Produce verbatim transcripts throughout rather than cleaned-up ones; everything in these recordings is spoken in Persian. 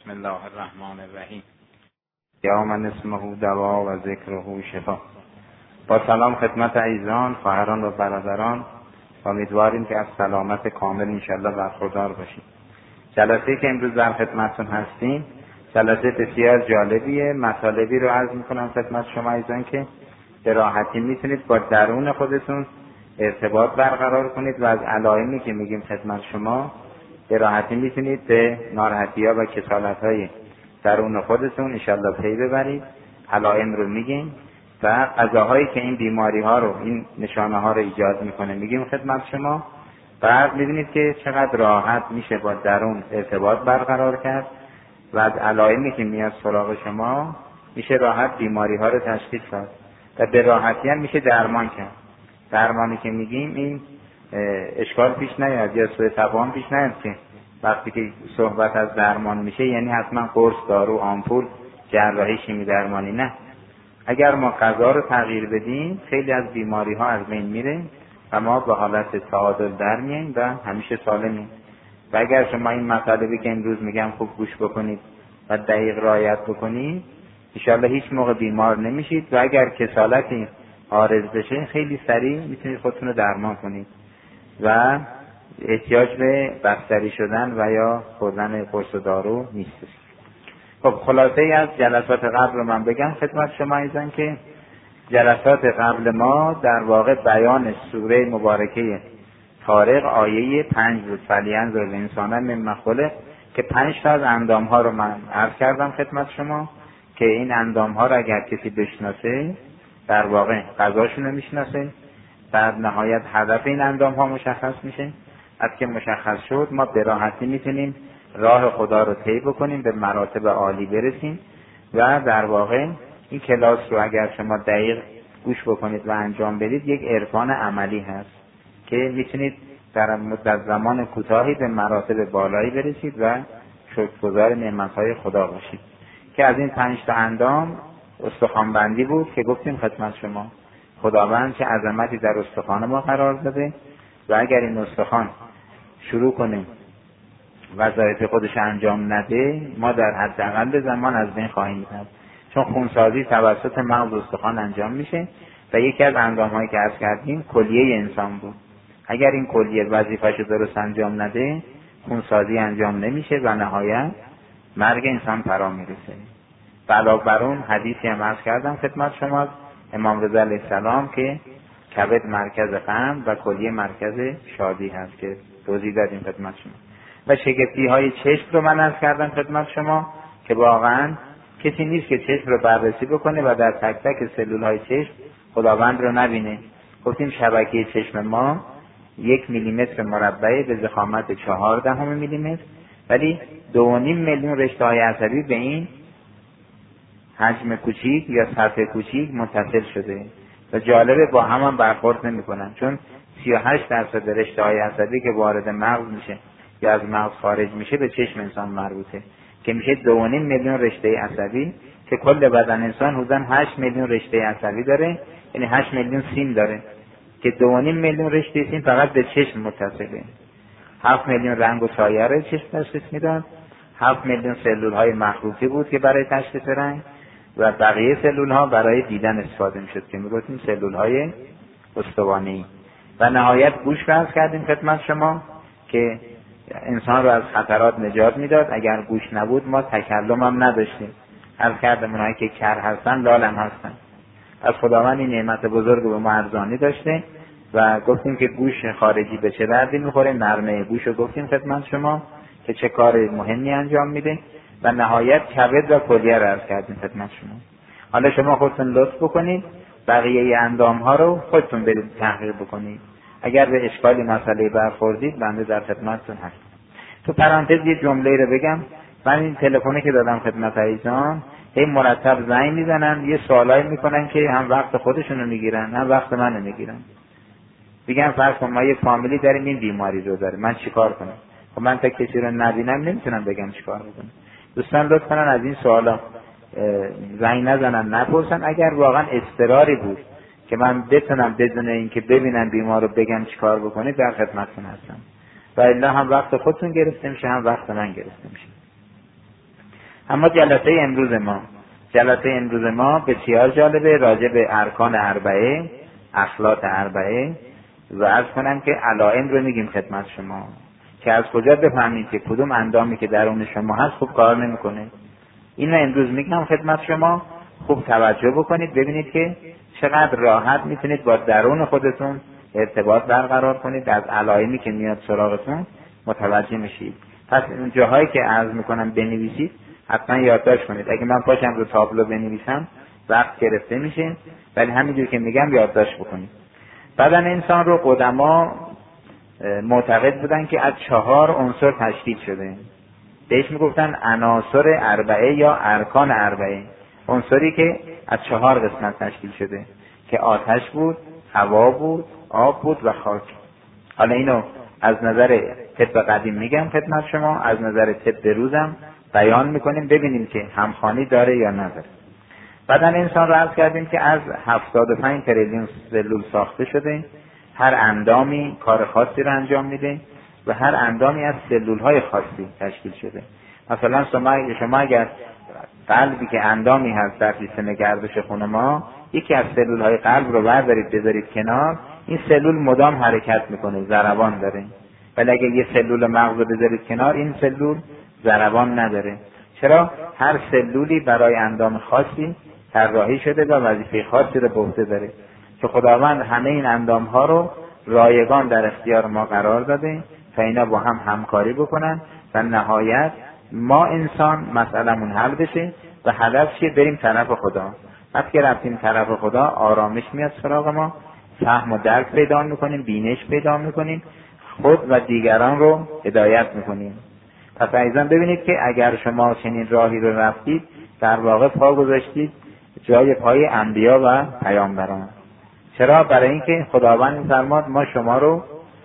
بسم الله الرحمن الرحیم. یا من اسمه دوا و ذکره شفا. با سلام خدمت عزیزان، خواهران و برادران، امیدواریم که از سلامت کامل انشالله برخوردار باشیم. جلسه که امروز در خدمتتون هستیم جلسه بسیار جالبیه. مطالبی رو عرض میکنم خدمت شما عزیزان که به راحتی میتونید با درون خودتون ارتباط برقرار کنید و از علائمی که میگیم خدمت شما به راحتی میتونید به ناراحتی‌ها و کسالت‌های درون خودتون انشالله پی ببرید. علائم رو میگیم و غذاهایی که این بیماری‌ها رو، این نشانه‌ها رو ایجاد میکنه میگیم خدمت شما. بعد میبینید که چقدر راحت میشه با درون ارتباط برقرار کرد و از علائمی که میاد سراغ شما میشه راحت بیماری‌ها رو تشخیص داد و به راحتی هم میشه درمان کرد. درمانی که میگیم این اشکال پیش نیاد یا سوء تفاهم پیش نیاد که وقتی که صحبت از درمان میشه یعنی حتما قرص، دارو، آمپول، جراحی، شیمی درمانی. نه، اگر ما غذا رو تغییر بدیم خیلی از بیماری ها از بین میره و ما به حالت تعادل در میاییم و همیشه سالمیم. و اگر شما این مطالبی که امروز میگم خوب گوش بکنید و دقیق رعایت بکنید انشالله هیچ موقع بیمار نمیشید و اگر کسالتی عارض بشه خیلی سریع میتونید خودتون رو درمان کنید و احتیاج به بستری شدن و یا خوردن قرص و دارو نیست. خب خلاصه ای از جلسات قبل رو من بگم خدمت شما عزیزان که جلسات قبل ما در واقع بیان سوره مبارکه طارق آیه پنج بود، فلینظر الانسان مما خلق، که پنج تا از اندام ها رو من عرض کردم خدمت شما که این اندام ها رو اگر کسی بشناسه در واقع غذاشون رو میشناسه. بعد نهایت هدف این اندام ها مشخص میشه. از که مشخص شد ما به راحتی میتونیم راه خدا رو طی بکنیم، به مراتب عالی برسیم و در واقع این کلاس رو اگر شما دقیق گوش بکنید و انجام بدید یک عرفان عملی هست که میتونید در مدت زمان کوتاهی به مراتب بالایی برسید و شکرگزار نعمت‌های خدا باشید. که از این پنج تا اندام استخوان بندی بود که گفتیم خدمت شما خداوند چه عظمتی در استخوان ما قرار داده و اگر این استخوان شروع کنیم وظایف خودش انجام نده ما در حداقل زمان از بین خواهیم رفت، چون خونسازی توسط مغز استخوان انجام میشه و یکی از اندام‌هایی که عرض کردیم کلیه انسان بود. اگر این کلیه وظیفه‌اش رو درست انجام نده خونسازی انجام نمیشه و نهایت مرگ انسان فرا میرسه. علاوه بر اون حدیثی هم عرض کردم خدمت شما امام رضا علیه السلام که کبد مرکز غم و کلیه مرکز شادی هست که توضیح دادیم خدمت شما. و شگفتی های چشم رو من عرض کردم خدمت شما که واقعا کسی نیست که چشم رو بررسی بکنه و در تک تک سلول های چشم خداوند رو نبینه. گفتیم شبکه چشم ما یک میلیمتر مربع به ضخامت چهار دهم میلیمتر ولی دو و نیم میلیون رشته های عصبی به این حجم کوچیک یا سطح کوچیک متصل شده و جالبه با هم هم برخورد نمی کنن، چون سی و هشت درصد رشته های عصبی که وارد مغز میشه یا از مغز خارج میشه به چشم انسان مربوطه که میشه دو و نیم میلیون رشته عصبی که کل بدن انسان حدوداً هشت میلیون رشته عصبی داره، یعنی هشت میلیون سیم داره که دو و نیم میلیون رشته سیم فقط به چشم متصله. هفت میلیون رنگ و سایه رو چشم تشخیص میداد، هفت میلیون سلول های مخروطی بود که برای تشخیص رنگ و بقیه سلول ها برای دیدن استفاده میشد که میگفتیم سلول های استوانه‌ای. و نهایت گوش رو عرض کردیم خدمت شما که انسان رو از خطرات نجات میداد. اگر گوش نبود ما تکلم هم نداشتیم. عرض کردم اونایی که کر هستن لالم هستن. از خداوند این نعمت بزرگ به ما ارزانی داشته و گفتیم که گوش خارجی به چه دردی میخوره. نرمه گوش رو گفتیم خدمت شما که چه کار مهمی انجام میده و نهایت کبد و کلیه رو عرض کردیم خدمت شما. حالا شما خودتون لطف بکنید بقیه اندام ها رو خودتون برید تحقیق بکنید. اگر به اشکالی مسئله برخوردید بنده در خدمتتون هستم. تو پرانتز یه جمله رو بگم. من این تلفنی که دادم خدمت عزیزان هی مرتب زنگ میزنن یه سوالایی میکنن که هم وقت خودشونو میگیرن هم وقت منو میگیرن. میگن فرض کن ما یه فامیلی داریم این بیماری رو داره، من چیکار کنم؟ خب من تا کسی رو نبینم نمیتونم بگم چیکار بکنم. دوستان لطف کنن از این سوالا زنگ نزنن نپرسن. اگر واقعا اضطراری بود که من بتونم بدون اینکه ببینم بیمار رو بگم چیکار بکنید در خدمتتون هستم و الا هم وقت خودتون گرفته میشه هم وقت من گرفته میشه. اما جلسه امروز ما جلسه امروز ما بسیار جالبه، راجع به ارکان اربعه، اخلاق اربعه و عرض کنم که علائم رو میگیم خدمت شما که از کجا بفهمید که کدوم اندامی که درون شما هست خوب کار نمیکنه. اینو امروز میگم خدمت شما، خوب توجه بکنید ببینید که چقدر راحت میتونید با درون خودتون ارتباط برقرار کنید، از علائمی که میاد سراغتون متوجه میشید. پس اون جاهایی که عرض میکنم بنویسید حتما یادداشت کنید. اگه من پاشم رو تابلو بنویسم وقت گرفته میشه، ولی همینجور که میگم یادداشت بکنید. بدن انسان رو قدما معتقد بودن که از چهار عنصر تشکیل شده، بهش میگفتن عناصر اربعه یا ارکان اربعه. عنصری که از چهار قسمت تشکیل شده که آتش بود، هوا بود، آب بود و خاک. حالا اینو از نظر طب قدیم میگم خدمت شما، از نظر طب روزم بیان میکنیم ببینیم که همخوانی داره یا نداره. بدن انسان رو عرض کردیم که از هفتاد و پنج تریلیون سلول ساخته شده، هر اندامی کار خاصی رو انجام میده و هر اندامی از سلول های خاصی تشکیل شده. مثلا شما شما اگر قلبی که اندامی هست در سیستم گردش خون ما، یکی از سلول های قلب رو بردارید بذارید کنار، این سلول مدام حرکت میکنه، ضربان داره. ولی اگر یه سلول مغز رو بذارید کنار، این سلول ضربان نداره. چرا؟ هر سلولی برای اندام خاصی طراحی شده و وظیفه خاصی رو به عهده داره که خداوند همه این اندام ها رو رایگان در اختیار ما قرار داده تا اینا با هم همکاری بکنن و نهایت ما انسان مسئلمون حل بشه و هدف چیه؟ بریم طرف خدا. وقتی که رفتیم طرف خدا آرامش میاد سراغ ما، فهم و درک پیدا میکنیم، بینش پیدا میکنیم، خود و دیگران رو هدایت میکنیم. پس عزیزان ببینید که اگر شما چنین راهی رو رفتید، در واقع پا گذاشتید جای پای انبیا و پیامبران. چرا؟ برای اینکه خداوند می‌فرماد ما شما رو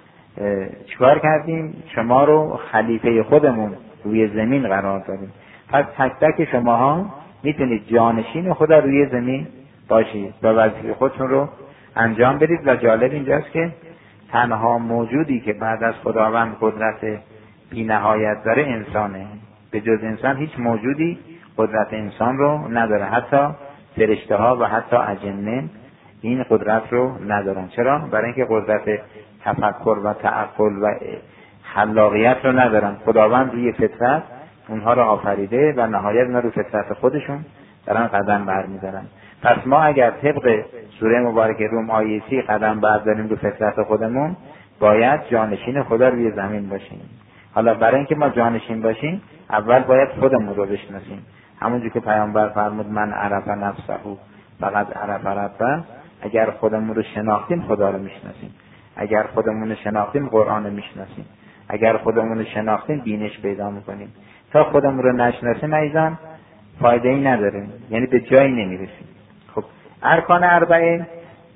چیکار کردیم؟ شما رو خلیفه خودمون روی زمین قرار دادیم. پس تک تک شماها میتونید جانشین خدا روی زمین باشید و وظیفه خودتون رو انجام بدید. و جالب اینجاست که تنها موجودی که بعد از خداوند قدرت بی نهایت داره انسانه. به جز انسان هیچ موجودی قدرت انسان رو نداره، حتی فرشته ها و حتی اجنه این قدرت رو ندارن. چرا؟ برای اینکه قدرت تفکر و تعقل و خلاقیت رو ندارن. خداوند روی فطرت اونها رو آفریده و نهایت اونها رو فطرت خودشون دارن قدم برمیدارن. پس ما اگر طبق سوره مبارکه روم آیه سی قدم برداریم رو فطرت خودمون، باید جانشین خدا روی زمین باشیم. حالا برای اینکه ما جانشین باشیم اول باید خودمون رو بشناسیم. همونجور که پیامبر فرمود من عرف نفسه فقط عرف ربه. اگر خودمون رو شناختیم خدا رو میشناسیم، اگر خودمون رو شناختیم قرآن رو میشناسیم، اگر خودمون رو شناختیم بینش پیدا میکنیم. تا خودمون رو نشناسیم عزیزان فایده ای نداره، یعنی به جایی نمیرسیم. خب ارکان اربعه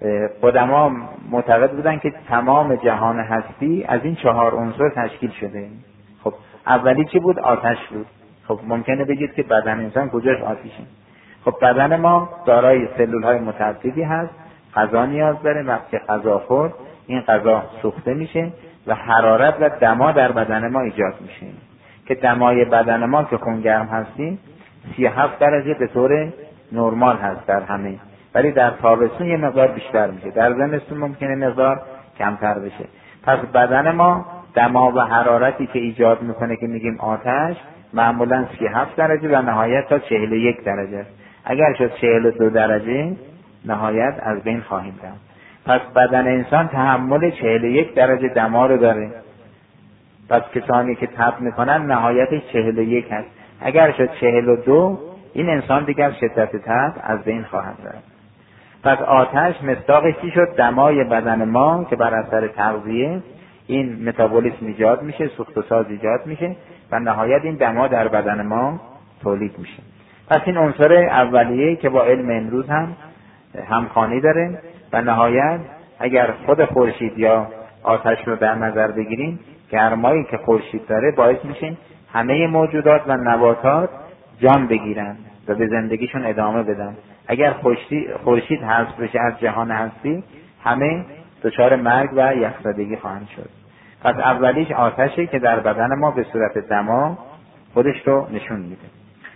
قدما معتقد بودن که تمام جهان هستی از این چهار عنصر تشکیل شده. خب اولی چی بود؟ آتش بود. خب ممکنه بگید که بدن انسان کجاش آتیشه؟ خب بدن ما دارای سلول های متعددی هست، غذا نیاز داره. وقتی غذا خورد این غذا سوخته میشه و حرارت و دما در بدن ما ایجاد میشه که دمای بدن ما که خونگرم هستیم سی و هفت درجه به طور نرمال هست در همه، ولی در تابستون یه مقدار بیشتر میشه، در زمستون ممکنه مقدار کمتر بشه. پس بدن ما دما و حرارتی که ایجاد میکنه که میگیم آتش معمولا سی و هفت درجه و نهایت تا چهل و یک درجه. اگر شد چهل و دو درجه نهایت از بین خواهیم رفت. پس بدن انسان تحمل چهل و یک درجه دما رو داره. پس کسانی که تب میکنن نهایتش چهل و یک هست. اگر شد چهل و دو این انسان دیگر از شدت تب از بین خواهد رفت. پس آتش مصداقش چی شد؟ دمای بدن ما که بر اثر تغذیه این متابولیسم ایجاد میشه، سوخت و ساز ایجاد میشه و نهایت این دما در بدن ما تولید میشه. پس این عنصر اولیه که با علم امروز هم همخوانی داره و نهایت اگر خود خورشید یا آتش رو در نظر بگیریم، گرمایی که خورشید داره باعث میشه همه موجودات و نباتات جان بگیرن و به زندگیشون ادامه بدن. اگر خورشید حذف بشه از جهان هستی همه دچار مرگ و یخزدگی خواهند شد. پس اولیش آتشه که در بدن ما به صورت دما خودش رو نشون میده.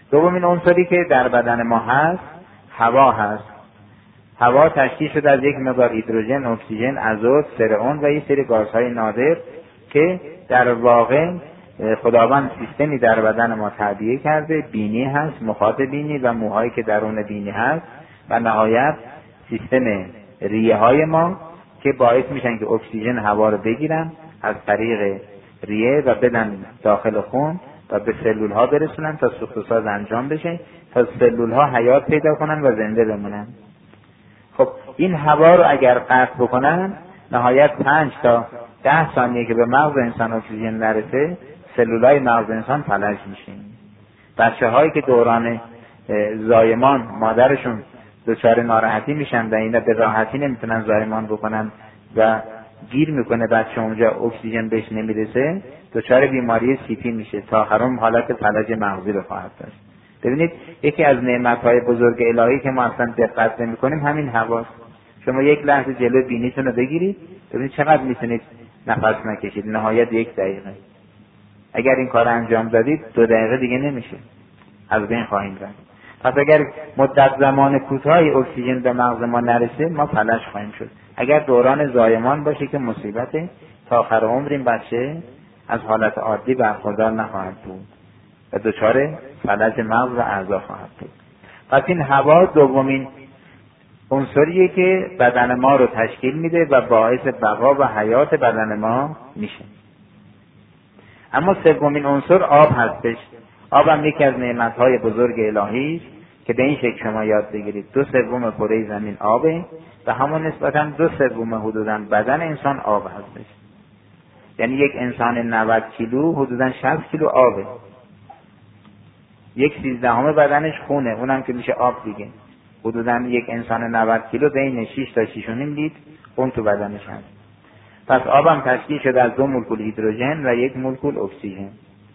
دومین عنصری که در بدن ما هست هوا هست. هوا تشکیل شده از یک مقدار هیدروژن، اکسیژن، آزوت، فرئون و یک سری گازهای نادر که در واقع خداوند سیستمی در بدن ما تعبیه کرده. بینی هست، مخاط بینی و موهایی که درون بینی هست و نهایت سیستم ریه های ما که باعث میشن که اکسیژن هوا رو بگیرن از طریق ریه و بدن داخل خون و به سلول ها برسونن تا سوخت و ساز انجام بشه، تا سلول ها حیات پیدا کنن و زنده بمونن. خب این هوا رو اگر قطع بکنن نهایت پنج تا ده ثانیه که به مغز انسان اکسیژن نرسه سلولای مغز انسان فلج میشه. بچه هایی که دوران زایمان مادرشون دچار ناراحتی میشن و اینا به راحتی نمیتونن زایمان بکنن و گیر میکنه بچه اونجا اکسیژن بهش نمیرسه، دچار بیماری سی پی میشه، تا آخرون حالت فلج مغزی رو خواهد داشت. ببینید یکی از نعمت‌های بزرگ الهی که ما اصلا دقت نمی‌کنیم همین هواست. شما یک لحظه جلو بینیتون رو بگیرید ببینید چقدر میتونید نفس نکشید، نهایت یک دقیقه. اگر این کار انجام دادید دو دقیقه دیگه نمیشه، از بین خواهیم رفت. پس اگر مدت زمان کوتاهی اکسیژن به مغز ما نرسه ما فلج خواهیم شد. اگر دوران زایمان باشه که مصیبته، تا آخر عمر این بچه از حالت عادی برخوردار نخواهد بود و دچار فلج مغز و اعضا خواهد بود. پس این هوا دومین عنصریه که بدن ما رو تشکیل میده و باعث بقا و حیات بدن ما میشه. اما سومین عنصر آب هستش. آب هم یکی از نعمت‌های بزرگ الهی است که به این شکل شما یاد بگیرید. دو سوم کره زمین آبه و همون نسبتاً دو سوم حدوداً بدن انسان آب هستش. یعنی یک انسان نود کیلو حدوداً شصت کیلو آبه. یک سیزدهم بدنش خونه، اونم که میشه آب دیگه. حدوداً یک انسان نود کیلو بین شش تا شش و نیم لیتر خون تو بدنش هست. پس آبم تشکیل شده از دو مولکول هیدروژن و یک مولکول اکسیژن.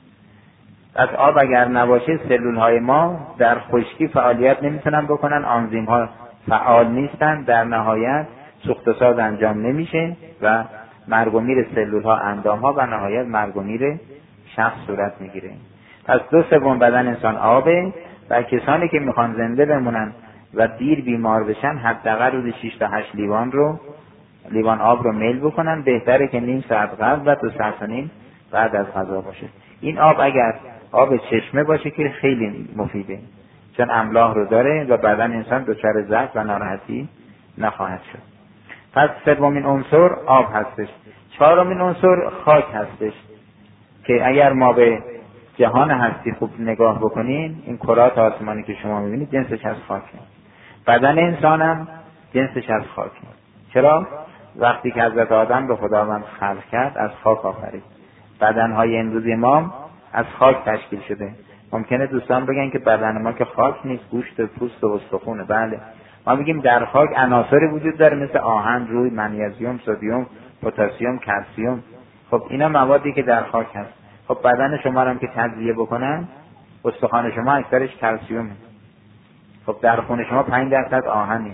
پس آب اگر نباشه سلول های ما در خشکی فعالیت نمیتونن بکنن، آنزیم ها فعال نیستن، در نهایت سوخت و ساز انجام نمیشه و مرگ و میر سلول ها، اندام ها و نهایت مرگ و میر شخص صورت میگیره. پس دو سوم بدن انسان آبه و کسانی که میخوان زنده بمونن و دیر بیمار بشن حداقل روزی شش تا هشت لیوان رو لیوان آب رو میل بکنن. بهتره که نیم ساعت قبل و دو ساعت و نیم بعد از غذا باشه. این آب اگر آب چشمه باشه که خیلی مفیده، چون املاح رو داره و بدن انسان دچار ضعف و ناراحتی نخواهد شد. پس سومین عنصر آب هستش. چهارمین عنصر خاک هستش که اگر ما به جهان هستی خوب نگاه بکنین، این کرات آسمانی که شما میبینید جنسش از خاکه. بدن انسانم جنسش از خاکه. چرا؟ وقتی که حضرت آدم به خداوند خلق کرد از خاک آفرید. بدنهای امروزی ما از خاک تشکیل شده. ممکنه دوستان بگن که بدن ما که خاک نیست، گوشت، پوست و استخونه. بله، ما میگیم در خاک عناصری وجود داره مثل آهن، روی، منیزیم، سدیم، پتاسیم، کلسیم. خب اینا موادی که در خاک هست. خب بدن شما رو هم که تجزیه بکنن استخوان شما اکثرش کلسیمه. خب در خون شما پنج درصد آهنه.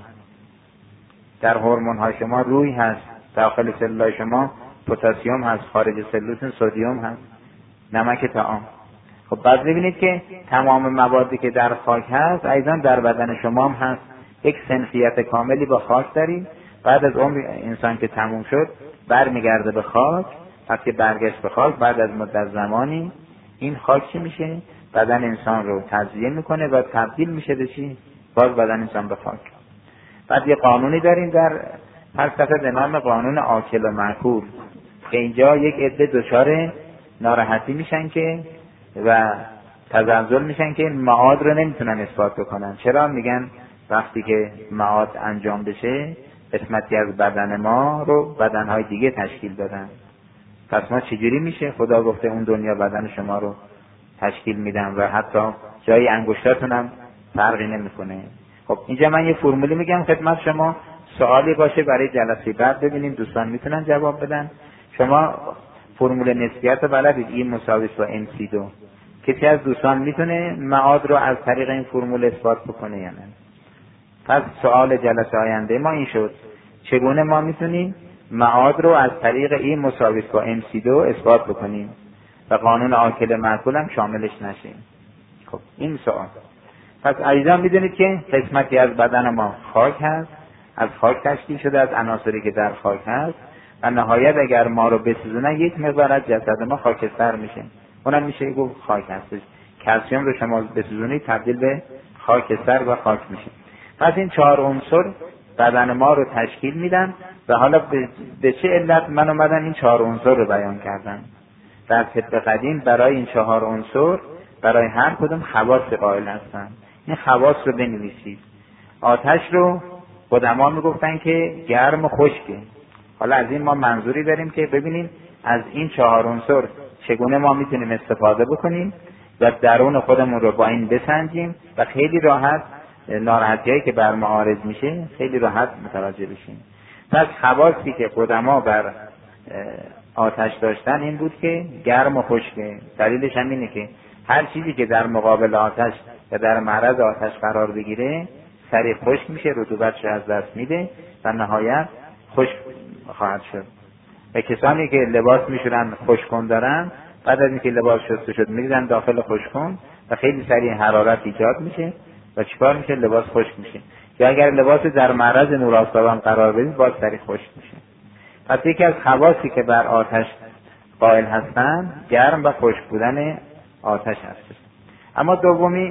در هورمون های شما روی هست، داخل سلول شما پتاسیم هست، خارج سلولتون سدیم هست، نمک طعام. خب بعد ببینید که تمام موادی که در خاک هست ایضا در بدن شما هم هست. یک سنخیت کاملی با خاک داریم. بعد از عمر انسان که تموم شد برمیگرده به خاک. پس که برگشت به خاک بعد از مدت زمانی این خاک چی میشه؟ بدن انسان رو تجزیه میکنه و تبدیل میشه به چی؟ باز بدن انسان به خاک. بعد یه قانونی داریم در فلسفه به نام قانون آکل و مأکول که اینجا یک عده دچار ناراحتی میشن که و تزلزل میشن که معاد رو نمیتونن اثبات بکنن. چرا؟ میگن وقتی که معاد انجام بشه قسمتی از بدن ما رو بدنهای دیگه تشکیل دادن. پس ما چجوری میشه؟ خدا گفته اون دنیا بدن شما رو تشکیل میدن و حتی جای انگشتاتون هم فرقی نمیکنه. خب اینجا من یه فرمولی میگم خدمت شما، سوالی باشه برای جلسه بعد ببینیم دوستان میتونن جواب بدن. شما فرمول نسبیت رو بلدید، ای مساوی با ام سی دو. کسی از دوستان میتونه معاد رو از طریق این فرمول اثبات بکنه یا نه؟ پس سوال جلسه آینده ما این شد چگونه ما میتونیم معاد رو از طریق ای مساوی با ام سی دو اثبات بکنیم و قانون آکل معکول هم شاملش نشیم. خب این سوال. پس عزیزان میدونید که قسمتی از بدن ما خاک هست، از خاک تشکیل شده، از عناصری که در خاک هست و نهایت اگر ما رو بسوزونن یک مقدار از جسد ما خاکستر میشه، اونم میشه گفت خاک هستش. کلسیم رو شما بسوزونید تبدیل به خاکستر و خاک میشه. پس این چهار عنصر بدن ما رو تشکیل میدن و حالا به چه علت من اومدم این چهار عنصر رو بیان کردم. در طب قدیم برای این چهار عنصر برای هر کدوم خواص قائل هستن. این خواص رو بنویسید. آتش رو قدما میگفتن که گرم و خشکه. حالا از این ما منظوری داریم که ببینیم از این چهار عنصر چگونه ما میتونیم استفاده بکنیم و درون خودمون رو با این بسنجیم و خیلی راحت ناراحتیایی که بر ما عارض میشه خیلی راحت متوجه بشیم. پس خواصی که قدما بر آتش داشتن این بود که گرم و خشکه. دلیلش هم اینه که هر چیزی که در مقابل آتش و در معرض آتش قرار بگیره سریع خشک میشه، رطوبتش رو از دست میده و نهایت خشک خواهد شد. و کسانی که لباس میشورن خشککن دارن بعد از اینکه لباس شسته شد میریزن داخل خشککن و خیلی سریع حرارت ایجاد میشه و چیکار میشه؟ لباس خشک میشه. یا اگر لباس در معرض نور آفتاب هم قرار بدید باز سریع خشک میشه. پس یکی از خواصی که بر آتش قائل هستن گرم و خشک بودن آتش هست. اما دومی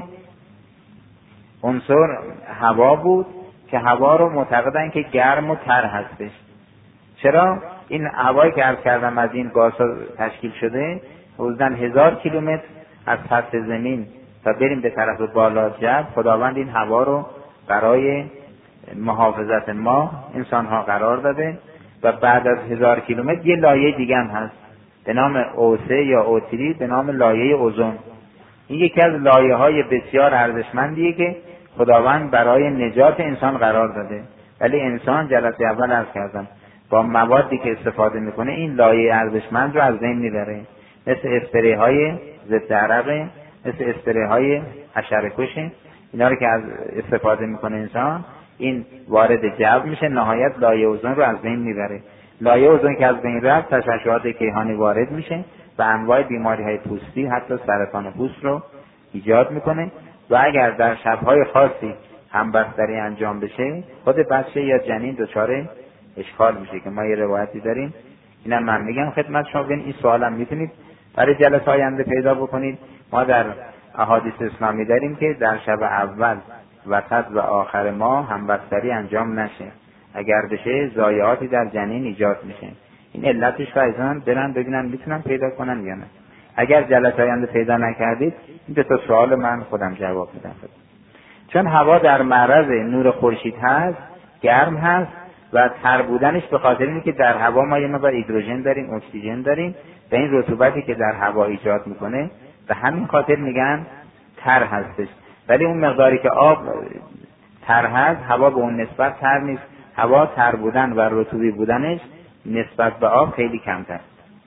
عنصر هوا بود که هوا رو معتقدن که گرم و تر هستش. چرا؟ این هوایی که عرض کردم از این گازها تشکیل شده حدوداً هزار کیلومتر از سطح زمین تا بریم به طرف بالا جو، خداوند این هوا رو برای محافظت ما انسان ها قرار داده و بعد از هزار کیلومتر یه لایه دیگه هم هست به نام او سه یا او سه به نام لایه اوزون. این یکی از لایه های بسیار ارزشمندیه که خداوند برای نجات انسان قرار داده، ولی انسان جلسه اول عرض کردم با موادی که استفاده میکنه این لایه ارزشمند رو از بین میبره، مثل اسپری های ضد عرق، مثل اسپری های حشره کش. اینا رو که از استفاده میکنه انسان این وارد جو میشه، نهایت لایه اوزون رو از بین میبره. لایه اوزون که از بین رفت تشعشعات کیهانی وارد میشه و انواع بیماری های پوستی حتی سرطان پوست رو ایجاد میکنه و اگر در شبهای خاصی همبستری انجام بشه خود بچه یا جنین دچار اشکال میشه که ما یه روایتی داریم. اینم من میگم خدمت شما. ببین این سوالم میتونید برای جلسه آینده پیدا بکنید. ما در احادیث اسلامی داریم که در شب اول وسط و آخر ماه همبستری انجام نشه، اگر بشه ضایعاتی در جنین ایجاد میشه. این علتش فایزان برن ببینن میتونن پیدا کنن یا نه. اگر جلسه آینده پیدا نکردید این دو تا سوال من خودم جواب میدم. چون هوا در معرض نور خورشید هست، گرم هست و تر بودنش به خاطر اینه که در هوا ما یه مقدار هیدروژن داریم، اکسیژن داریم و این رطوبتی که در هوا ایجاد میکنه به همین خاطر میگن تر هستش. ولی اون مقداری که آب تر هست هوا به اون نسبت تر نیست. هوا تر بودن و رطوبی بودنش نسبت به آب خیلی کمتر.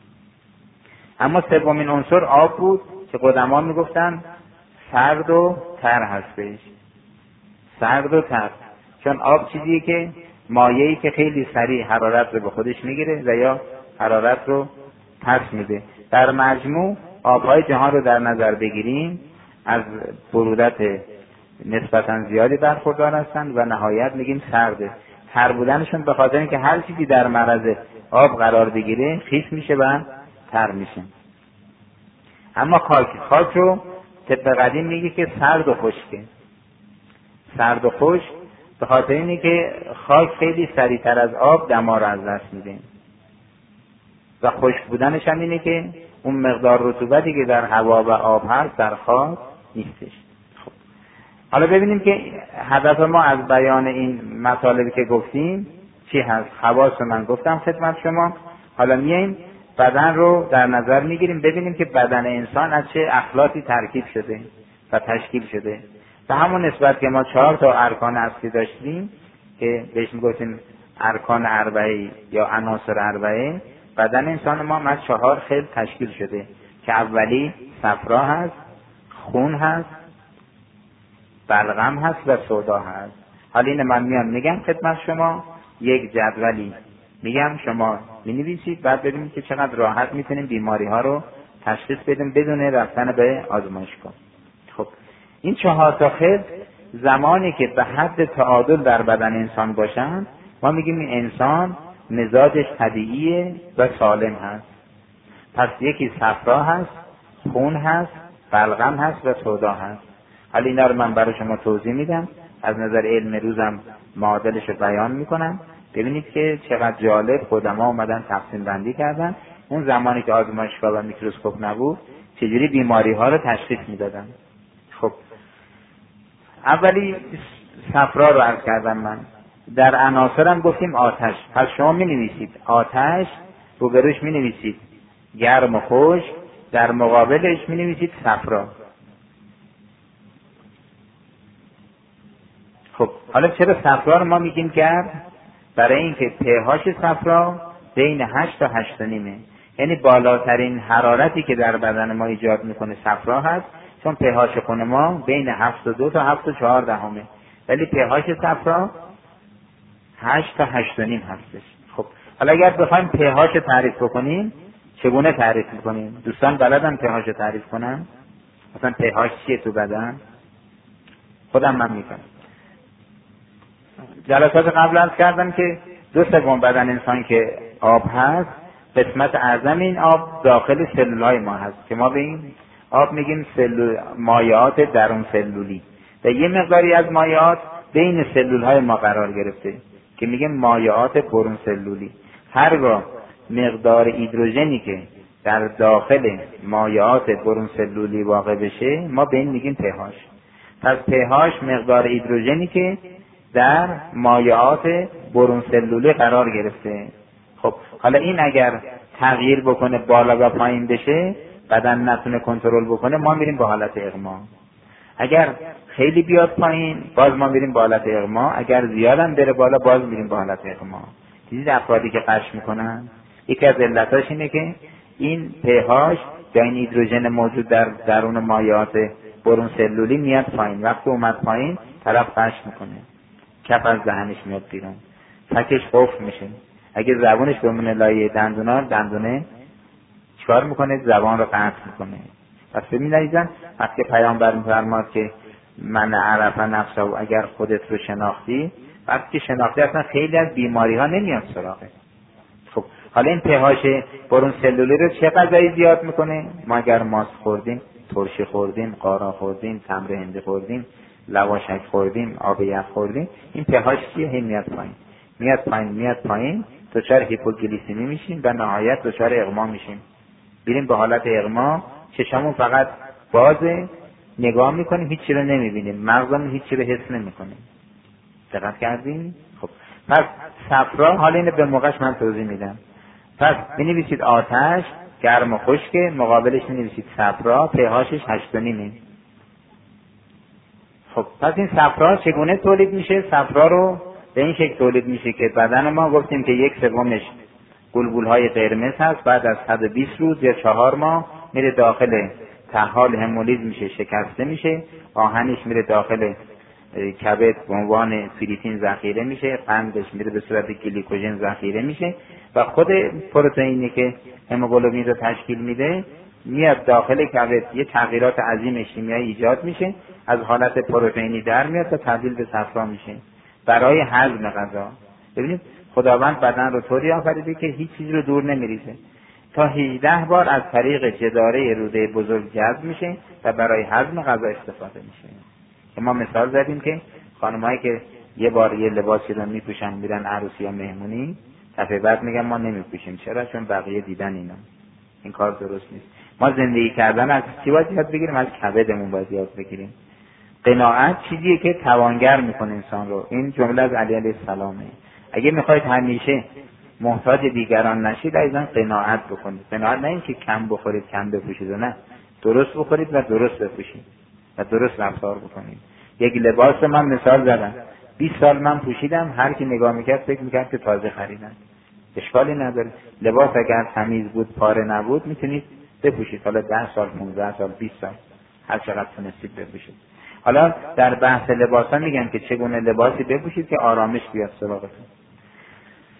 اما سومین عنصر آب بود که قدما میگفتن سرد و تر هستش. سرد و تر، چون آب چیزیه که مایعی که خیلی سریع حرارت رو به خودش میگیره و یا حرارت رو پس میده. در مجموع آبهای جهان رو در نظر بگیریم از برودت نسبتا زیادی برخوردار هستند و نهایت میگیم سرده. تر بودنشون به خاطر اینکه هر چیزی در معرض آب قرار بگیره خیس میشه و تر میشه. اما خاک خاک رو طب قدیم میگه که سرد و خشکه. سرد و خشک به خاطر اینه که خاک خیلی سریعتر از آب دما رو از دست میده و خشک بودنش هم اینه که اون مقدار رطوبتی که در هوا و آب هست در خاک نیستش. خب حالا ببینیم که هدف ما از بیان این مطالبی که گفتیم چی هست. خواص من گفتم خدمت شما. حالا میایم بدن رو در نظر میگیریم ببینیم که بدن انسان از چه اخلاقی ترکیب شده و تشکیل شده. به همون نسبت که ما چهار تا ارکان اصلی داشتیم که بهش میگفتیم ارکان اربعه یا عناصر اربعه، بدن انسان ما از چهار خیل تشکیل شده که اولی صفرا هست، خون هست، بلغم هست و سودا هست. حالا این من میام میگم خدمت شما یک جدولی میگم شما مینویسید بعد ببینید که چقدر راحت میتونیم بیماری ها رو تشخیص بدیم بدون رفتن به آزمایشگاه. خب این چهار تا خصل زمانی که به حد تعادل در بدن انسان باشند ما میگیم این انسان مزاجش طبیعیه و سالم هست. پس یکی صفرا هست، خون هست، بلغم هست و سودا هست. حالا اینا رو من برای شما توضیح میدم، از نظر علم روزم معادلش رو بیان میکنم. ببینید که چقدر جالب قدما اومدن تقسیم بندی کردن. اون زمانی که آزمایشگاه و میکروسکوپ نبود چجوری بیماری ها رو تشخیص میدادن. خب اولی صفرا رو عرض کردم من. در عناصرم گفتیم آتش. پس شما می نویسید آتش، روبروش می نویسید گرم و خشک، در مقابلش می نویسید صفرا. خب حالا چرا صفرا رو ما میگیم گرم؟ برای اینکه پهاش صفرا بین هشت تا هشت و نیمه، یعنی بالاترین حرارتی که در بدن ما ایجاد میکنه صفرا هست، چون پهاش خون ما بین هفت و دو تا هفت و چهار دهمه، ولی پهاش صفرا هشت تا هشت و نیم هستش. خب حالا اگر بخوایم پهاش تعریف بکنیم چگونه تعریف میکنیم؟ دوستان بلدن پهاش تعریف کنن؟ مثلا پهاش چیه تو بدن؟ خودم من میکنم. جلسات قبل عرض کردم که دو سوم بدن انسان که آب هست، قسمت اعظم این آب داخل سلولهای ما هست که ما به این آب میگیم سلول، مایعات درون سلولی، و یه مقداری از مایعات بین سلولهای ما قرار گرفته که میگیم مایعات برون سلولی. هرگاه مقدار هیدروژنی که در داخل مایعات برون سلولی واقع بشه ما به این میگیم پهاش. پس پهاش مقدار هیدروژنی که در مایعات برون سلولی قرار گرفته. خب حالا این اگر تغییر بکنه بالا و پایین بشه، بدن نتونه کنترل بکنه، ما میریم به حالت اغما. اگر خیلی بیاد پایین باز ما میریم به حالت اغما، اگر زیادم بره بالا باز میریم به حالت اغما. دیدید افرادی که قش میکنن یکی از علتاش اینه که این پهاش یا این هیدروژن موجود در درون مایعات برون سلولی میاد پایین. وقتی اومد پایین طرف قش میکنه، کف از دهنش میاد بیرون، تکش قفل میشه. اگه زبونش بمونه لایه دندونا، دندونه چیکار میکنه؟ زبان رو قطع میکنه. پس ببینید وقتی پیامبر میفرماد که من عرف نفسه، و اگر خودت رو شناختی، وقتی که شناختی اصلا خیلی از بیماری ها نمیاد سراغه. خب حالا این پهاش برون سلولی رو چه غذایی زیاد میکنه؟ ما اگر ماست خوردیم، ترشی خوردیم، قارا خوردیم، تمر هندی خوردیم، لواشک خوردیم، آب یخ خوردیم، این پهاش چیه؟ هی میاد پایین میاد پایین میاد پایین دچار هیپوگلیسمی میشیم و نهایت دچار اغما میشیم. بریم به حالت اغما، چشمون فقط بازه، نگاه میکنیم هیچی رو نمیبینیم، مغزمون هیچی رو حس نمیکنیم. دقت کردین؟ خب پس صفرا، حالا اینو به موقعش من توضیح میدم. پس بنویسید آتش، گرم و خشک، مقابلش بنویسید صفرا، پهاشش هشت و نیمه. خب پس این صفرا چگونه تولید میشه؟ صفرا رو به این شکل تولید میشه که بدن ما گفتیم که یک سومش گلبولهای قرمز هست، بعد از صد و بیست روز یا چهار ماه میره داخل طحال همولیز میشه، شکسته میشه، آهنش میره داخل کبد به عنوان فریتین ذخیره میشه، قندش میره به صورت گلیکوژن ذخیره میشه و خود پروتئینی که هموگلوبین رو تشکیل میده میاد داخل کبد، یه تغییرات عظیم شیمیایی ایجاد میشه، از حالت پروتئینی در میاد تا تبدیل به صفرا میشه برای هضم غذا. ببینید خداوند بدن رو طوری آفریده که هیچ چیزی رو دور نمیریزه، تا هجده بار از طریق جداره روده بزرگ جذب میشه و برای هضم غذا استفاده میشه. که ما مثال زدیم که خانمایی که یه بار یه لباسی رو میپوشن میرن عروسی یا مهمونی، دفعه بعد میگن ما نمیپوشیم. چرا؟ چون بقیه دیدن اینا. این کار درست نیست. ما زندگی کردن از چی باید یاد بگیریم؟ از کبدمون باید یاد بگیریم. قناعت چیزیه که توانگر میکنه انسان رو. این جمله از علی علیه السلامه. اگه میخواید همیشه محتاج دیگران نشید، عزیزان قناعت بکنید. قناعت نه اینکه کم بخورید کم بپوشید، نه، درست بخورید و درست بپوشید و درست رفتار بکنید. یک لباس من مثال زدم، بیست سال من پوشیدم، هر کی نگاه میکرد فکر میکرد که تازه خریدم. اشکالی نداره. لباس اگر تمیز بود، پاره نبود، میتونید بپوشید. حالا ده سال، پانزده سال، بیست سال، هر چقدر تونستید بپوشید. حالا در بحث لباسا میگن که چگونه لباسی بپوشید که آرامش بیاد سراغتون.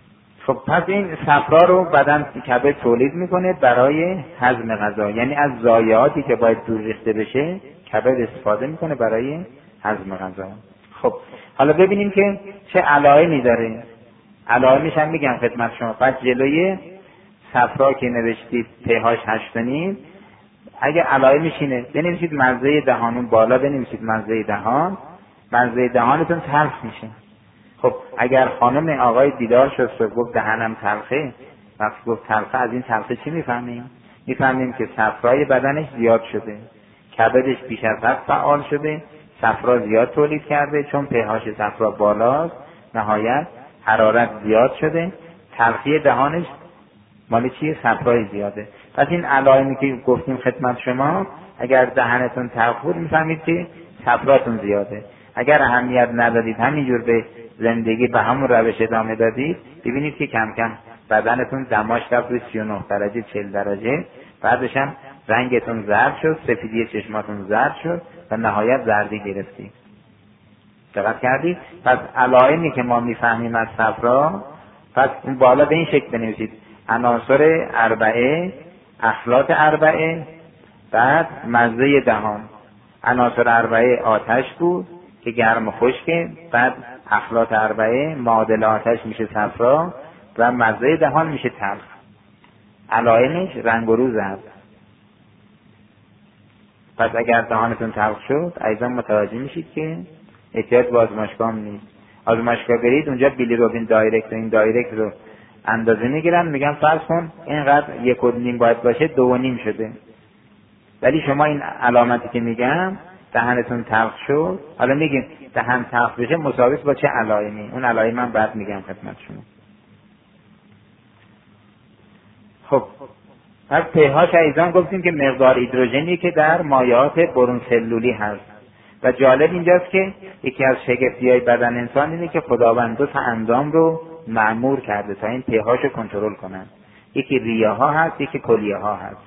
خب پس این صفرا رو بدن کبد تولید میکنه برای هضم غذا، یعنی از ضایعاتی که باید دور ریخته بشه کبد استفاده میکنه برای هضم غذا. خب حالا ببینیم که چه علائمی داره. علائمش هم میگم خدمت شما. پس جلوی صفرا که نوشتید پهاش هشت و نیم، اگه علائمش اینه بنویسید مزه دهانون بالا، بنویسید مزه دهان، مزه دهانتون تلخ میشه. خب اگر خانم آقای دیدار شد و گفت دهنم تلخه، وقتی گفت تلخه از این تلخه چی میفهمیم؟ میفهمیم که صفرای بدنش زیاد شده، کبدش بیش از حد فعال شده، صفرا زیاد تولید کرده، چون پهاش صفرا بالاست نهایت حرارت زیاد شده، تلخی دهانش مال چیه؟ صفرای زیاده. پس این علائمی که گفتیم خدمت شما، اگر دهنتون تلخ بود میفهمید که صفراتون زیاده. اگر اهمیت ندادید همینجور به زندگی به همون روش ادامه دادید، ببینید که کم کم بدنتون دماش رفت روی سی و نه درجه چهل درجه، بعدش هم رنگتون زرد شد، سفیدی چشماتون زرد شد و نهایت زردی گرفتید. دقت کردید؟ پس علائمی که ما میفهمیم از صفرا، پس این بالا به این شکل بنویسید: عناصر اربعه، اخلاط اربعه، بعد مزه دهان. عناصر اربعه آتش بود که گرم و خشکه، بعد اخلاط اربعه معادل آتش میشه صفرا و مزه دهان میشه تلخ. علائمش رنگ و رو زرد. پس اگر دهانتون تلخ شد ایضا متوجه میشید که احتیاج به آزمایشگاه نیست. آزمایشگاه برید اونجا بیلیروبین دایرکت و این دایرکت رو اندازه میگیرن، میگن فرض کن اینقدر یک و نیم باید باشه، دو و نیم شده. ولی شما این علامتی که میگم دهنتون تلخ شد، حالا میگیم دهن تلخ بشه مساوی با چه علائمی؟ اون علائم من بعد میگم خدمت شما. خب پس پهاش ایضا گفتیم که مقدار هیدروژنی که در مایعات برون سلولی هست. و جالب اینجاست که یکی از شگفتی‌های بدن انسان اینه که خداوند دو تا اندام رو مأمور کرده تا این پهاش رو کنترل کنن. یکی ریه ها هست، یکی کلیه ها هست.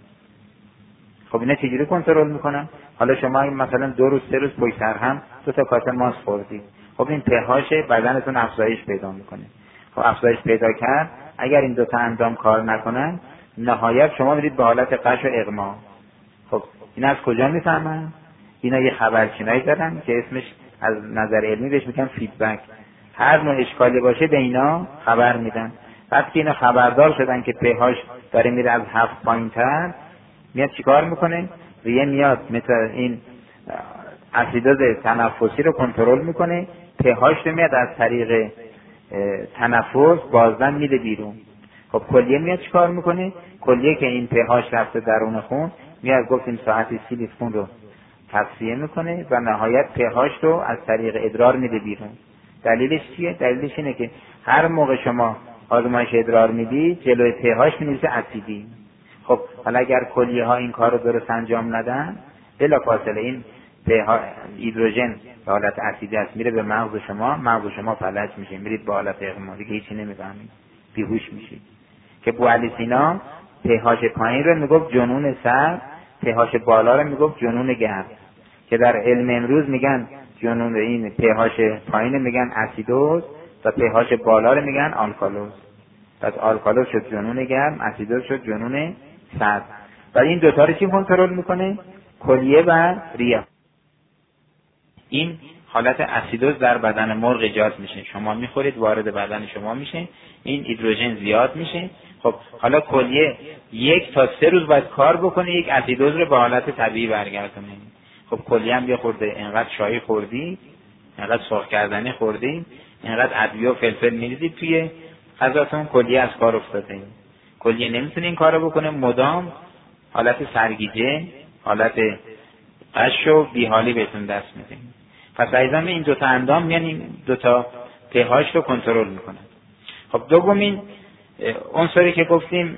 خب اینا چجوری کنترل میکنن؟ حالا شما این مثلا دو روز سه روز پشت سر هم دو تا کاسه ماست خوردید، خب این پهاش بدنتون افزایش پیدا میکنه. خب افزایش پیدا کرد، اگر این دو تا اندام کار نکنن نهایت شما میرید به حالت قش و اغما. خب این از کجا میفهمن؟ اینا یه خبرچینایی دارن که اسمش از نظر علمی بهش میگن فیدبک. هر نوع اشکالی باشه به اینا خبر میدن. وقتی اینا خبردار شدن که پهاش داره میره از هفت پایین‌تر، میاد چیکار میکنه؟ ریه میاد مثل این اسیدوز تنفسی رو کنترل میکنه، پهاش رو میاد از طریق تنفس بازدن میده بیرون. خب کلیه میاد چیکار میکنه؟ کلیه که این پهاش رفته درون خون، میاد گفتیم ساعتی سی لیتر خون رو تصفیه میکنه و نهایت پهاش رو از طریق ادرار میده بیرون. دلیلش چیه؟ دلیلش اینه که هر موقع شما آزمایش ادرار میدی جلوی پهاش می‌نویسه اسیدی. خب حالا اگر کلیه ها این کار رو درست انجام ندن، بلافاصله این پهاش هیدروژن به حالت اسیدی است، میره به مغز شما، مغز شما فلج میشه، میرید به حالت اغما، دیگه هیچی نمیفهمید، بیهوش میشید. که بوعلی سینا پهاش پایین رو میگفت جنون سر، پهاش بالا رو میگفت جنون گرم. که در علم امروز میگن جنون این پهاش پایین میگن اسیدوز و پهاش بالا رو میگن آلکالوز. پس آلکالوز شد جنون گرم، اسیدوز شد جنون سرد. و این دوتا رو چی کنترل میکنه؟ کلیه و ریه. این حالت اسیدوز در بدن مرغ ایجاد میشه، شما میخورید وارد بدن شما میشه، این هیدروژن زیاد میشه. خب حالا کلیه یک تا سه روز باید کار بکنه یک اسیدوز رو به حالت طبیعی برگردونه. خب کلیه هم یه خورده اینقدر شاهی خوردی، اینقدر سرخ کردنی خوردی، اینقدر ادویه و فلفل میریزید توی غذاتون، کلیه از کار افتاده. کلیه نمیتونه این کارو بکنه، مدام حالت سرگیجه، حالت قش و بیحالی بهتون دست میده. پس ایضا این دو تا اندام میان این دو تا پهاش رو کنترل میکنن. خب دومین عنصری که گفتیم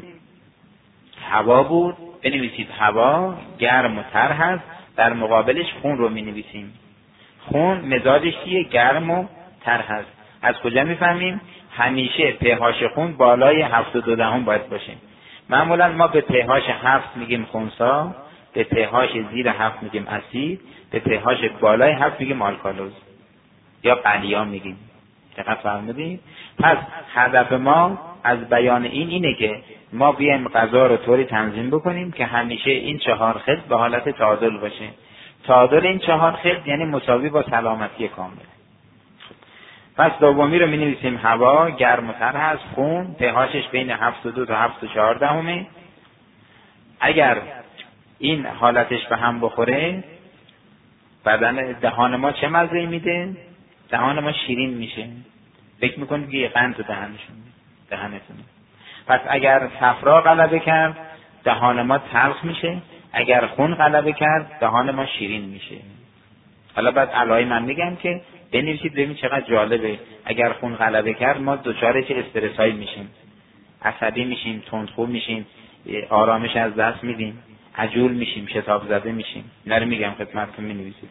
هوا بود. بنویسید هوا گرم و تر هست، در مقابلش خون رو مینویسیم. خون مزاجش چیه؟ گرم و تر هست. از کجا میفهمیم؟ همیشه پهاش خون بالای هفت و دو دهم باید باشه. معمولا ما به پهاش هفت میگیم خنثی، به پهاش زیر هفت میگیم اسید، به پهاش بالای هفت میگیم آلکالوز یا قلیا میگیم. دقت فرمودید؟ پس هدف ما از بیان این اینه که ما بیایم غذا رو طوری تنظیم بکنیم که همیشه این چهار خط به حالت تعادل باشه. تعادل این چهار خط یعنی مساوی با سلامتی کامل. پس دومی رو می نویسیم هوا گرم و تر هست، خون پهاشش بین هفت و دو تا هفت و چهار دهمه. اگر این حالتش به هم بخوره بدن دهان ما چه مزه‌ای میده؟ دهان ما شیرین میشه. فکر میکنید که یه قند تو دهنشون دهنتون. پس اگر صفرا غلبه کرد دهان ما تلخ میشه، اگر خون غلبه کرد دهان ما شیرین میشه. حالا بعد علای من میگم که بنویسید ببینید چقدر جالبه. اگر خون غلبه کرد ما دچار چه استرسایی میشیم، عصبی میشیم، تندخو میشیم، آرامش از دست میدیم، عجول میشیم، شتاب زده میشیم. اینا رو میگم خدمتتون مینویسید.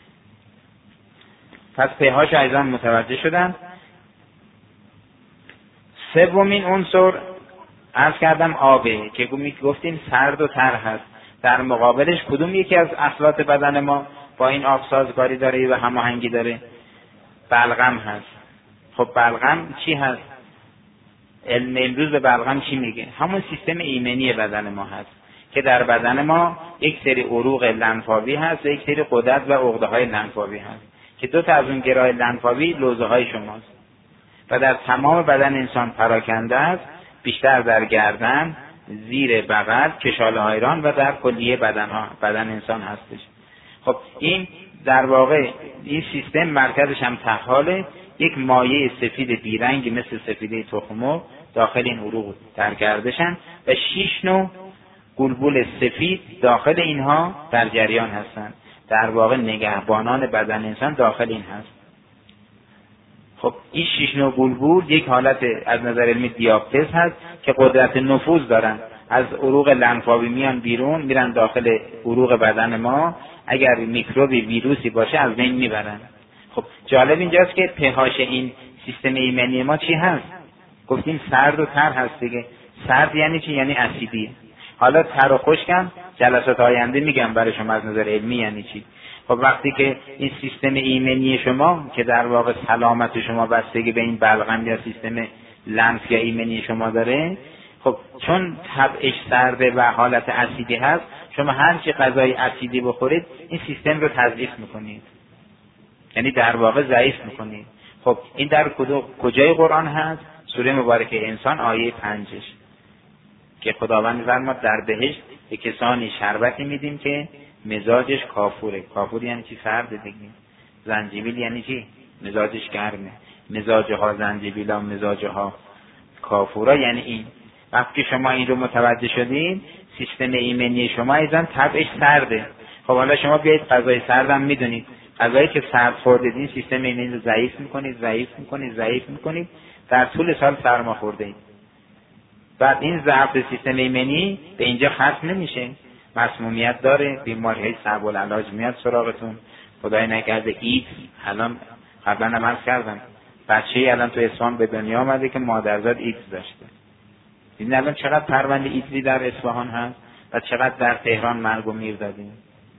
پس پهاش ایضا متوجه شدن. سومین عنصر عرض کردم آبه که گفتیم سرد و تر هست. در مقابلش کدوم یکی از اصلات بدن ما با این آب سازگاری داره و هماهنگی داره؟ بلغم هست. خب بلغم چی هست؟ علم امروز به بلغم چی میگه؟ همون سیستم ایمنی بدن ما هست که در بدن ما یک سری عروق لنفاوی هست و یک سری غدد و عقده های لنفاوی هست که دو تا از اون گرای لنفاوی لوزه های شماست و در تمام بدن انسان پراکنده است، بیشتر در گردن، زیر بغل، کشاله های ران و در کلیه بدن ها بدن انسان هستش. خب این در واقع این سیستم مرکزش هم تحاله، یک مایع سفید بیرنگی مثل سفیده تخم‌مرغ داخل این عروق در گردشن و شش نوع بلبل سفید داخل اینها در جریان هستند. در واقع نگهبانان بدن انسان داخل این هست. خب این شش نوع بلبل یک حالت از نظر علمی دیابتس هست که قدرت نفوذ دارن. از عروق لنفاوی میان بیرون، میرن داخل عروق بدن ما، اگر میکروبی ویروسی باشه از بین میبرن. خب جالب اینجاست که پهاش این سیستم ایمنی ما چی هست؟ گفتیم سرد و تر هست دیگه. سرد یعنی چی؟ یعنی اسیدی. حالا تر و خشکم جلسات آینده میگم برای شما از نظر علمی یعنی چی. خب وقتی که این سیستم ایمنی شما که در واقع سلامت شما بستگی به این بلغم یا سیستم لنف یا ایمنی شما داره، خب چون طبعش سرده و حالت اسیدی هست، شما هر چی غذای اسیدی بخورید این سیستم رو تضعیف میکنید، یعنی در واقع ضعیف میکنید. خب این در کجای قرآن هست؟ سوره مبارکه انسان آیه پنجش که خداوند می‌فرماید در بهشت به کسانی شربتی میدیم که مزاجش کافوره. کافور یعنی چی؟ سرده دیگه. زنجبیل یعنی چی؟ مزاجش گرمه. مزاجها زنجبیلا، مزاجها کافورا یعنی این. وقتی شما این رو متوجه شدین سیستم ایمنی شما ایزن طبعش سرده. خب حالا شما بیایید غذای سردم میدونید، غذایی که سرد خوردید این سیستم ایمنی رو ضعیف میکنید ضعیف میکنید ضعیف میکنید در طول سال سرما خوردید. بعد این ضعف سیستم ایمنی به اینجا ختم نمیشه، مسمومیت داره، بیماری‌های صعب العلاج میاد سراغتون. خدای نکرده ایدز، الان قبلا هم عرض کردم بچه‌ای الان تو اصفهان به دنیا آمده که مادرزاد ایدز داشته. این الان چقدر پرونده ایدزی در اصفهان هست و چقدر در تهران مرگ و میر دادیم.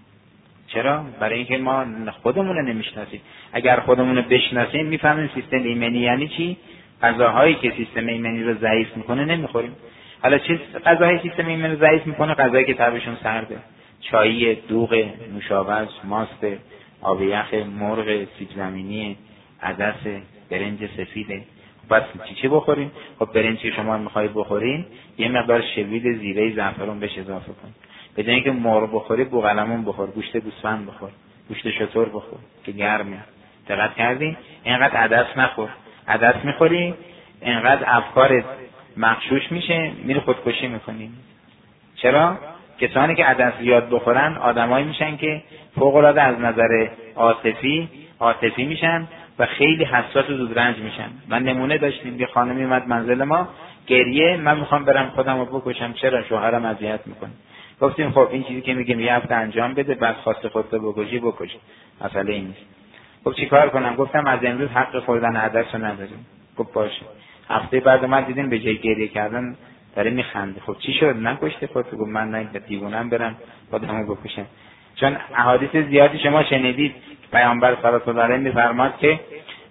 چرا؟ برای اینکه ما خودمون رو نمیشناسیم. اگر خودمون رو بشناسیم میفهمیم سیستم ایمنی یعنی چی. غذاهایی که سیستم ایمنی رو ضعیف میکنه نمیخوریم. حالا چه غذاهایی سیستم ایمنی رو ضعیف میکنه؟ غذایی که طعمشون سرده، چای، دوغ، نوشابه، ماست، آب یخ، مرغ، سیب زمینی، عدس، برنج سفیده. بس چی چی بخوریم؟ خب برنجی شما میخواید بخورین یه مقدار شوید زیره زعفران بهش اضافه کن. بدون اینکه مرغ بخوری بوقلمون بخور، گوشت گوسفند بخور، گوشت شتر بخور که گرمه. دقت کردین؟ اینقدر عدس نخور. عدس میخوری اینقدر افکارت مغشوش میشه، میری خودکشی میکنی. چرا؟ کسانی که عدس زیاد بخورن آدمایی میشن که فوق العاده از نظر عاطفی عاطفی میشن و خیلی حساس و زودرنج میشن. من نمونه داشتیم، یه خانمی اومد منزل ما گریه، من میخوام برم خودم رو بکشم. چرا؟ شوهرم اذیت میکنه. گفتیم خب این چیزی که میگیم یه هفته انجام بده، بعد خواست خودت رو بکشی بکش، مسئله این نیست. خب چیکار کنم؟ گفتم از امروز حق خوردن عدس رو نداریم. گفت باشه. هفته بعد ما دیدیم به جای گریه کردن داره میخنده. خب چی شد؟ نکشته خودت؟ گفت من نه دیوونم برم خودمو بکشم. چون احادیث زیادی شما شنیدید پیامبر صلی الله علیه و آله میفرماد که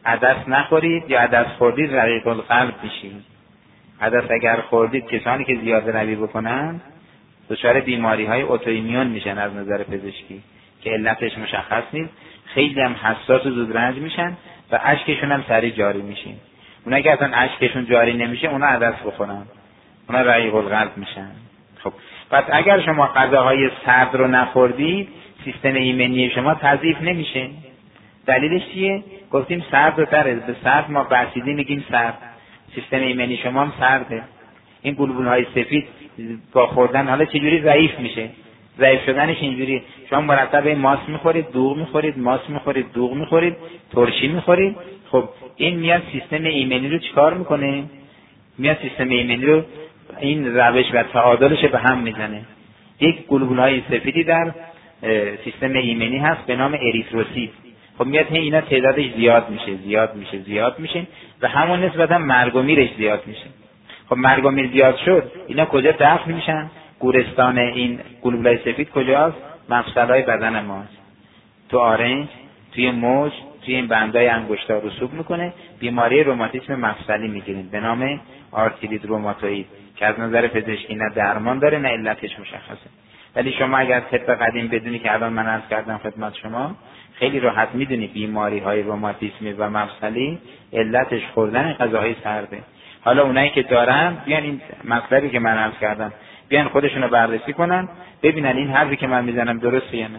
عدس نخورید یا عدس خوردید رقیق القلب میشید. عدس اگر خوردید کسانی که زیاده روی بکنن دچار بیماری های اتوایمیون میشن از نظر پزشکی که علتش مشخص نیست، خیلی هم حساس و زود رنج میشن و اشکشون هم سریع جاری میشین. اونا که اصلا اشکشون جاری نمیشه اونا عدس بخورن، اونا رقیق القلب میشن. خب پس اگر شما غذاهای سرد رو نخوردید سیستم ایمنی شما تضعیف نمیشه. دلیلش چیه؟ گفتیم سرد و تره، به سرد ما بسیدی میگیم سرد، سیستم ایمنی شما هم سرده. این بلبل‌های سفید با خوردن حالا چجوری ضعیف میشه؟ ضعیف شدنش اینجوری، شما مرتب ماست میخورید، دوغ میخورید، ماست میخورید، دوغ میخورید، ترشی میخورید. خب این میاد سیستم ایمنی رو چیکار میکنه؟ میاد سیستم ایمنی رو این روش و تعادلش به هم میزنه. یک گلبولهای سفیدی در سیستم ایمنی هست به نام اریتروسیت. خب میاد اینا تعدادش زیاد میشه زیاد میشه زیاد میشه و همون نسبتا مرگ و میرش زیاد میشه. خب مرگ و میر زیاد شد، اینا کجا دفن میشن؟ گورستان این گلبولهای سفید کجاست؟ مفصلهای بدن ماست. تو آرنج، توی موج، توی این بندای انگشتا رسوب میکنه، بیماری روماتیسم مفصلی میگیریم به نام آرتریت روماتوئید که از نظر پزشکی نه درمان داره نه علتش مشخصه. ولی شما اگر طب قدیم بدونی که الان من عرض کردم خدمت شما، خیلی راحت میدونی بیماری های روماتیسمی و مفصلی علتش خوردن غذاهای سرده. حالا اونایی که دارن بیان این مطلبی که من عرض کردم بیان خودشونو بررسی کنن ببینن این حرفی که من میزنم درسته یا نه.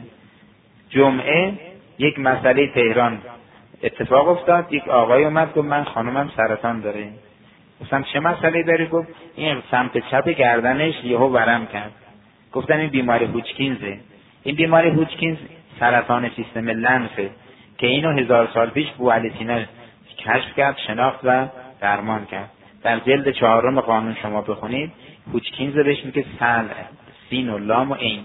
جمعه یک مسئله تهران اتفاق افتاد، یک آقای اومد گفت من خانومم سرطان داره. گفتم چه مسئله داری؟ گفت این سمت چپ گردنش یهو ورم کرد. گفتم این بیماری هوچکینزه. این بیماری هوچکینز سرطان سیستم لنفه که اینو هزار سال پیش بوعلی سینا کشف کرد، شناخت و درمان کرد. در جلد چهارم قانون شما بخونید هوچکینز بهش میگه سل، سین و لام و عین.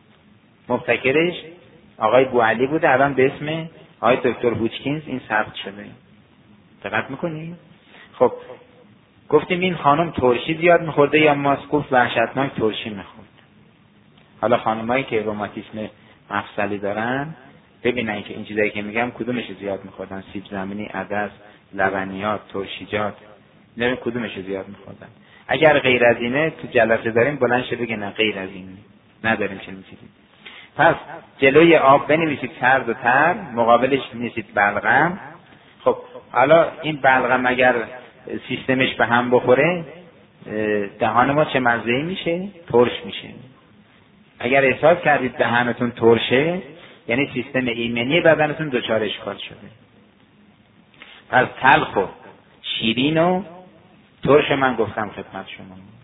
مبتکرش آقای بوعلی بوده، الان به اسم آقای دکتر هوچکینز این ثبت شده. دقت میکنید؟ خب گفتیم این خانم ترشی زیاد میخورده یا ماست؟ گفت وحشتناک ترشی میخورد. حالا خانمایی که روماتیسم مفصلی دارن ببینن که این چیزایی که میگم کدومش زیاد میخوردن، سیب زمینی، عدس، لبنیات، ترشیجات، نمی کدومش زیاد میخوردن. اگر غیر از اینه تو جلسه داریم بلند شه بگه نه غیر از اینه نداریم چنین چیزی. پس جلوی آب بنویسید سرد و تر، مقابلش بنویسید بلغم. خب حالا این بلغم اگر سیستمش به هم بخوره دهان ما چه مزه‌ای میشه؟ ترش میشه. اگر احساس کردید دهانتون ترشه یعنی سیستم ایمنی بدنتون دچار اشکال شده. پس تلخ و شیرین و ترش من گفتم خدمت شما.